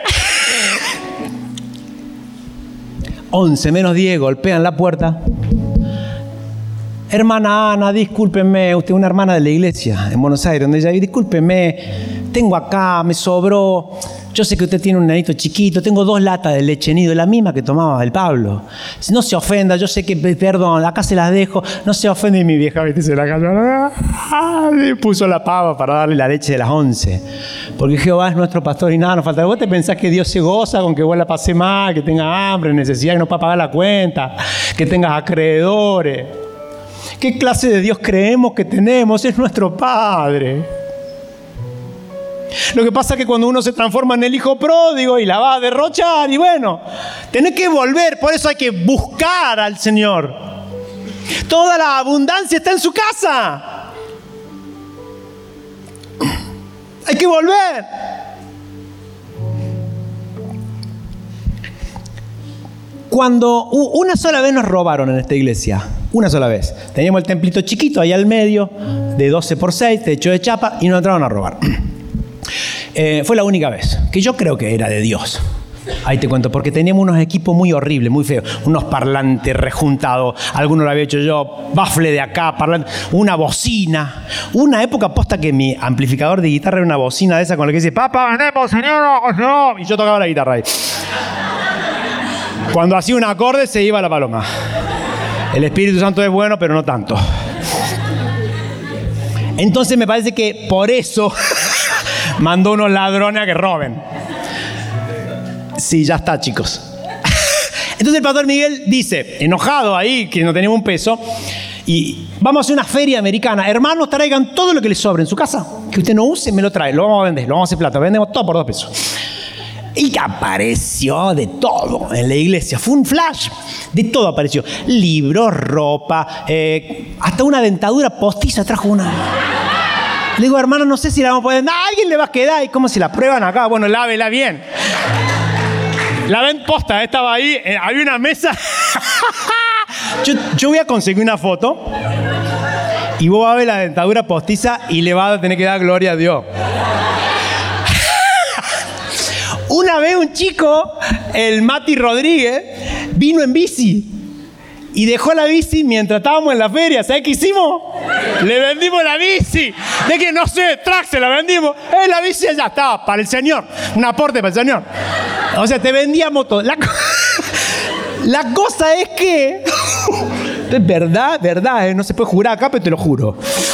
once menos diez, golpean la puerta. Hermana Ana, discúlpeme, usted es una hermana de la iglesia en Buenos Aires, donde ella vive. Discúlpeme, tengo acá, me sobró Yo sé que usted tiene un nenito chiquito, tengo dos latas de leche nido, la misma que tomaba el Pablo. No se ofenda, yo sé que, perdón, acá se las dejo, no se ofende. Y mi vieja, viste, se la cayó, y puso la pava para darle la leche de las once. Porque Jehová es nuestro pastor y nada nos falta. ¿Vos te pensás que Dios se goza con que vos la pases mal, que tengas hambre, necesidad, que no puedas pagar la cuenta, que tengas acreedores? ¿Qué clase de Dios creemos que tenemos? Es nuestro Padre. Lo que pasa es que cuando uno se transforma en el hijo pródigo y la va a derrochar, y bueno, tenés que volver, por eso hay que buscar al Señor. Toda la abundancia está en su casa. Hay que volver. Cuando una sola vez nos robaron en esta iglesia, una sola vez. Teníamos el templito chiquito ahí al medio, de doce por seis, techo de chapa, y nos entraron a robar. Eh, fue la única vez, que yo creo que era de Dios. Ahí te cuento, porque teníamos unos equipos muy horribles, muy feos. Unos parlantes rejuntados, algunos lo había hecho yo, bafle de acá, parlante, una bocina. Una época posta que mi amplificador de guitarra era una bocina de esa con la que dice, papá, vendemos, señor, no. Y yo tocaba la guitarra ahí. Cuando hacía un acorde se iba la paloma. El Espíritu Santo es bueno, pero no tanto. Entonces me parece que por eso mandó unos ladrones a que roben. Sí, ya está, chicos. Entonces el pastor Miguel dice, enojado ahí, que no teníamos un peso, y vamos a hacer una feria americana. Hermanos, traigan todo lo que les sobre en su casa, que usted no use, me lo trae, lo vamos a vender, lo vamos a hacer plata, vendemos todo por dos pesos. Y apareció de todo en la iglesia. Fue un flash. De todo apareció. Libros, ropa, eh, hasta una dentadura postiza trajo una. Le digo, hermano, no sé si la vamos a poder. No, a alguien le va a quedar. ¿Y cómo se la prueban acá? Bueno, lávela bien. La ven posta, estaba ahí. Eh, había una mesa. yo, yo voy a conseguir una foto. Y vos vas a ver la dentadura postiza y le vas a tener que dar gloria a Dios. Una vez un chico, el Mati Rodríguez, vino en bici y dejó la bici mientras estábamos en la feria. ¿Sabes qué hicimos? Le vendimos la bici. De que no sé, track se la vendimos. Eh, la bici ya estaba para el Señor. Un aporte para el Señor. O sea, te vendíamos todo. La, la cosa es que... Es verdad, verdad, eh, no se puede jurar acá, pero te lo juro.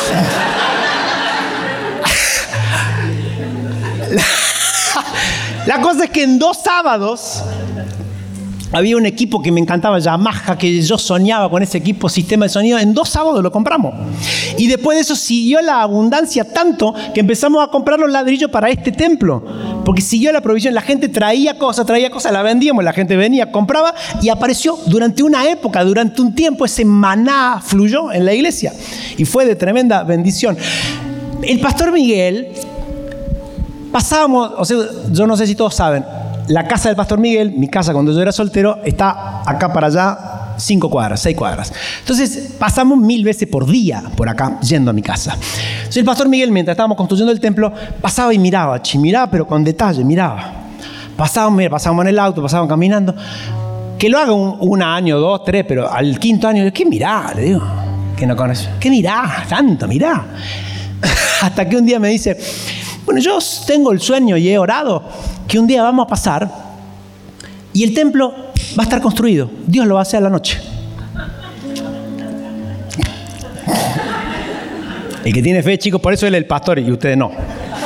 La cosa es que en dos sábados había un equipo que me encantaba, Yamaha, que yo soñaba con ese equipo, sistema de sonido. En dos sábados lo compramos. Y después de eso siguió la abundancia tanto que empezamos a comprar los ladrillos para este templo. Porque siguió la provisión. La gente traía cosas, traía cosas, la vendíamos, la gente venía, compraba y apareció durante una época, durante un tiempo, ese maná fluyó en la iglesia. Y fue de tremenda bendición. El pastor Miguel... Pasábamos, o sea, yo no sé si todos saben, la casa del pastor Miguel, mi casa cuando yo era soltero, está acá para allá cinco cuadras, seis cuadras. Entonces pasamos mil veces por día por acá yendo a mi casa. Entonces el pastor Miguel, mientras estábamos construyendo el templo, pasaba y miraba, chi, miraba pero con detalle, miraba. Pasábamos, mira, pasábamos en el auto, pasábamos caminando. Que lo haga un, un año, dos, tres, pero al quinto año, ¿qué mirá? Le digo, que no conoce. ¿Qué mirá? Tanto, mirá. Hasta que un día me dice... Bueno, yo tengo el sueño y he orado que un día vamos a pasar y el templo va a estar construido. Dios lo va a hacer a la noche. El que tiene fe, chicos, por eso él es el pastor y ustedes no.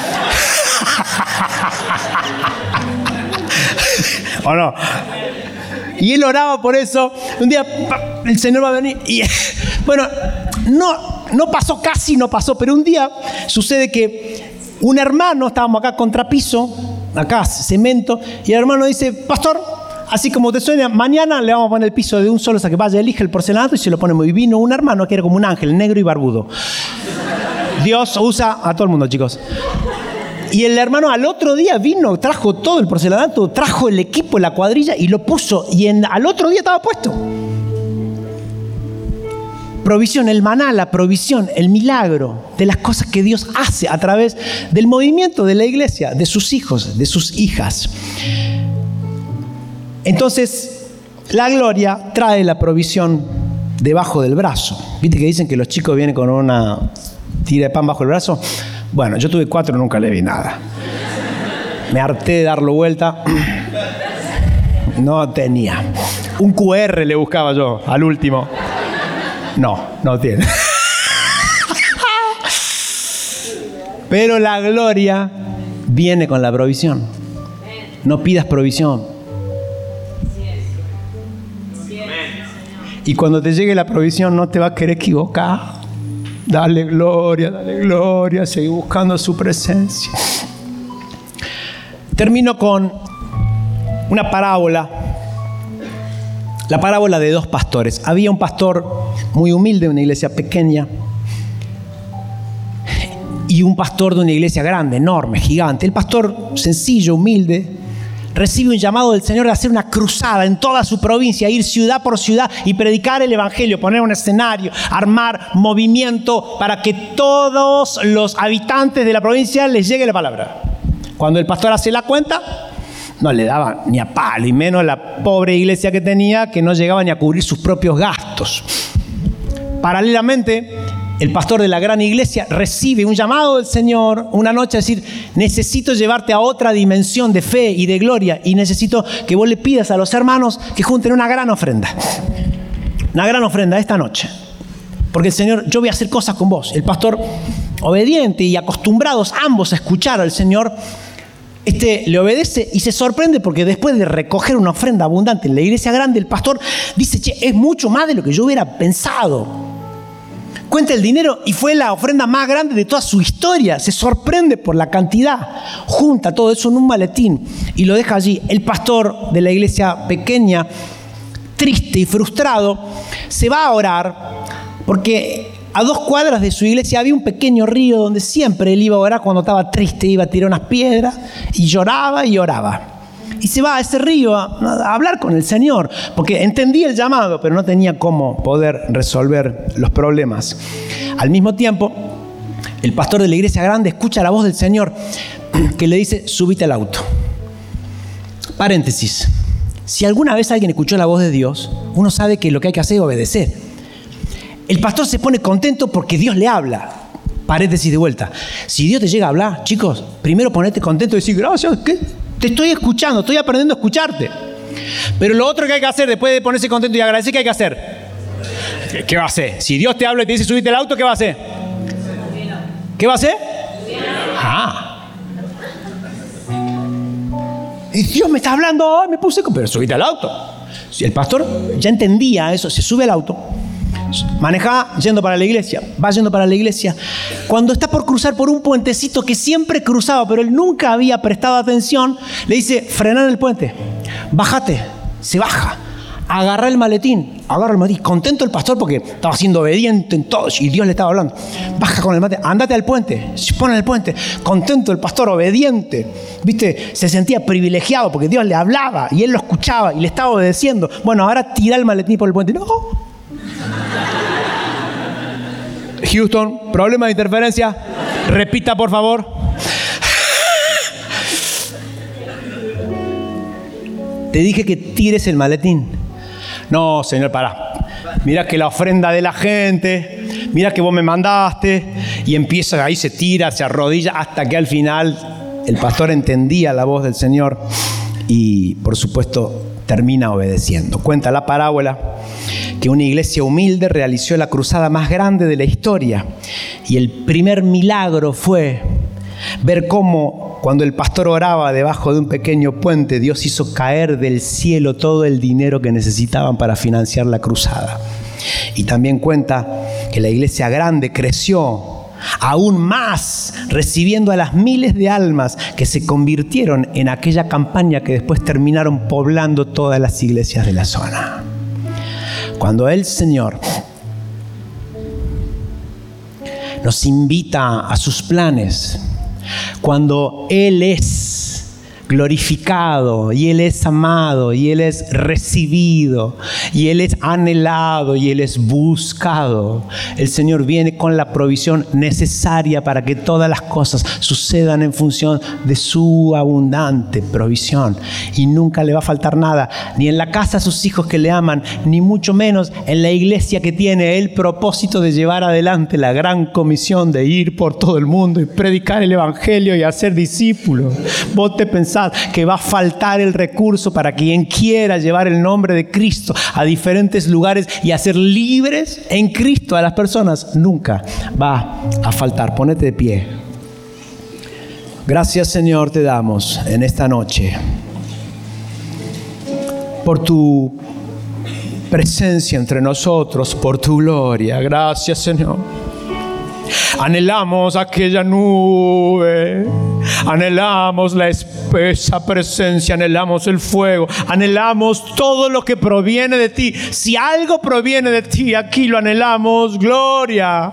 ¿O no? Y él oraba por eso. Un día el Señor va a venir y... Bueno, no, no pasó, casi no pasó, pero un día sucede que un hermano, estábamos acá contrapiso, acá cemento, y el hermano dice, pastor, así como te suena, mañana le vamos a poner el piso de un solo, o sea que vaya, elige el porcelanato y se lo ponemos. Y vino un hermano que era como un ángel, negro y barbudo. Dios usa a todo el mundo, chicos. Y el hermano al otro día vino, trajo todo el porcelanato, trajo el equipo, la cuadrilla y lo puso. Y en, al otro día estaba puesto. Provisión, el maná, la provisión, el milagro de las cosas que Dios hace a través del movimiento de la iglesia, de sus hijos, de sus hijas. Entonces, la gloria trae la provisión debajo del brazo. ¿Viste que dicen que los chicos vienen con una tira de pan bajo el brazo? Bueno, yo tuve cuatro, nunca le vi nada. Me harté de darlo vuelta. No tenía. Un Q R le buscaba yo al último. No, no tiene. Pero la gloria viene con la provisión. No pidas provisión. Y cuando te llegue la provisión no te vas a querer equivocar. Dale gloria, dale gloria, seguir buscando su presencia. Termino con una parábola. La parábola de dos pastores. Había un pastor muy humilde de una iglesia pequeña y un pastor de una iglesia grande, enorme, gigante. El pastor sencillo, humilde, recibe un llamado del Señor de hacer una cruzada en toda su provincia, ir ciudad por ciudad y predicar el evangelio, poner un escenario, armar movimiento para que todos los habitantes de la provincia les llegue la palabra. Cuando el pastor hace la cuenta, no le daba ni a palo, y menos la pobre iglesia que tenía, que no llegaba ni a cubrir sus propios gastos. Paralelamente, el pastor de la gran iglesia recibe un llamado del Señor una noche a decir: necesito llevarte a otra dimensión de fe y de gloria, y necesito que vos le pidas a los hermanos que junten una gran ofrenda. Una gran ofrenda esta noche. Porque el Señor, yo voy a hacer cosas con vos. El pastor, obediente y acostumbrados ambos a escuchar al Señor, Este le obedece y se sorprende porque después de recoger una ofrenda abundante en la iglesia grande, el pastor dice: che, es mucho más de lo que yo hubiera pensado. Cuenta el dinero y fue la ofrenda más grande de toda su historia. Se sorprende por la cantidad. Junta todo eso en un maletín y lo deja allí. El pastor de la iglesia pequeña, triste y frustrado, se va a orar porque a dos cuadras de su iglesia había un pequeño río donde siempre él iba a orar cuando estaba triste. Iba a tirar unas piedras y lloraba y oraba. Y se va a ese río a, a hablar con el Señor, porque entendía el llamado, pero no tenía cómo poder resolver los problemas. Al mismo tiempo, el pastor de la iglesia grande escucha la voz del Señor que le dice: súbite al auto. Paréntesis. Si alguna vez alguien escuchó la voz de Dios, uno sabe que lo que hay que hacer es obedecer. El pastor se pone contento porque Dios le habla. Paréntesis de vuelta. Si Dios te llega a hablar, chicos, primero ponete contento y decir: gracias, ¿qué? Te estoy escuchando, estoy aprendiendo a escucharte. Pero lo otro que hay que hacer después de ponerse contento y agradecer, ¿qué hay que hacer? ¿Qué va a hacer? Si Dios te habla y te dice subirte al auto, ¿qué va a hacer? ¿Qué va a hacer? Ah. Y Dios me está hablando, oh, me puse, pero subite al auto. Si el pastor ya entendía eso, se sube al auto, maneja yendo para la iglesia, va yendo para la iglesia. Cuando está por cruzar por un puentecito que siempre cruzaba, pero él nunca había prestado atención, le dice: frená en el puente, bájate. Se baja, agarra el maletín, agarra el maletín. Contento el pastor porque estaba siendo obediente en todo y Dios le estaba hablando. Baja con el maletín, andate al puente, se pone en el puente. Contento el pastor, obediente. Viste, se sentía privilegiado porque Dios le hablaba y él lo escuchaba y le estaba obedeciendo. Bueno, ahora tira el maletín por el puente. No. Houston, problema de interferencia. Repita, por favor. Te dije que tires el maletín. No, Señor, pará. Mira que la ofrenda de la gente, mira que vos me mandaste. Y empieza, ahí se tira, se arrodilla, hasta que al final el pastor entendía la voz del Señor y, por supuesto, termina obedeciendo. Cuenta la parábola que una iglesia humilde realizó la cruzada más grande de la historia. Y el primer milagro fue ver cómo, cuando el pastor oraba debajo de un pequeño puente, Dios hizo caer del cielo todo el dinero que necesitaban para financiar la cruzada. Y también cuenta que la iglesia grande creció aún más, recibiendo a las miles de almas que se convirtieron en aquella campaña que después terminaron poblando todas las iglesias de la zona. Cuando el Señor nos invita a sus planes, cuando Él es glorificado, y Él es amado, y Él es recibido, y Él es anhelado, y Él es buscado. El Señor viene con la provisión necesaria para que todas las cosas sucedan en función de su abundante provisión. Y nunca le va a faltar nada, ni en la casa a sus hijos que le aman, ni mucho menos en la iglesia que tiene el propósito de llevar adelante la gran comisión de ir por todo el mundo y predicar el evangelio y hacer discípulos. Vos te pensás que va a faltar el recurso para quien quiera llevar el nombre de Cristo a diferentes lugares y hacer libres en Cristo a las personas. Nunca va a faltar. Ponete de pie. Gracias, Señor, te damos en esta noche por tu presencia entre nosotros, por tu gloria. Gracias, Señor. Anhelamos aquella nube, anhelamos la espesa presencia, anhelamos el fuego, anhelamos todo lo que proviene de ti. Si algo proviene de ti, aquí lo anhelamos. Gloria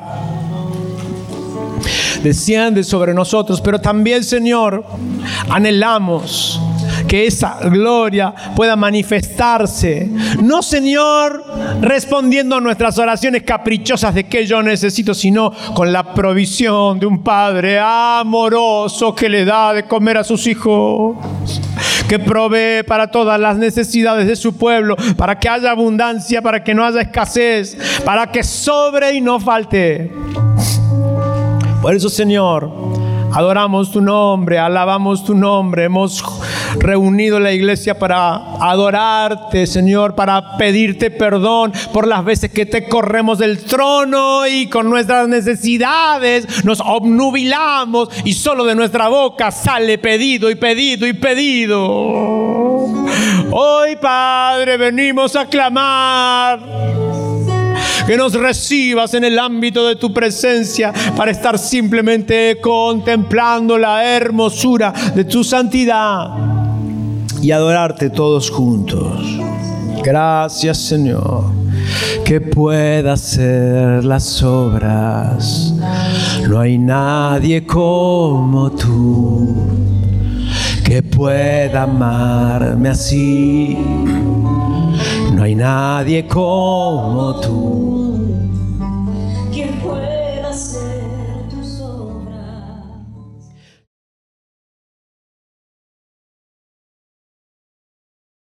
desciende sobre nosotros, pero también, Señor, anhelamos que esa gloria pueda manifestarse. No, Señor, respondiendo a nuestras oraciones caprichosas de que yo necesito, sino con la provisión de un Padre amoroso que le da de comer a sus hijos, que provee para todas las necesidades de su pueblo, para que haya abundancia, para que no haya escasez, para que sobre y no falte. Por eso, Señor, adoramos tu nombre, alabamos tu nombre. Hemos reunido la iglesia para adorarte, Señor, para pedirte perdón por las veces que te corremos del trono y con nuestras necesidades nos obnubilamos y solo de nuestra boca sale pedido y pedido y pedido. Hoy, Padre, venimos a clamar que nos recibas en el ámbito de tu presencia para estar simplemente contemplando la hermosura de tu santidad y adorarte todos juntos. Gracias, Señor, que pueda hacer las obras. No hay nadie como tú que pueda amarme así. No hay nadie como tú.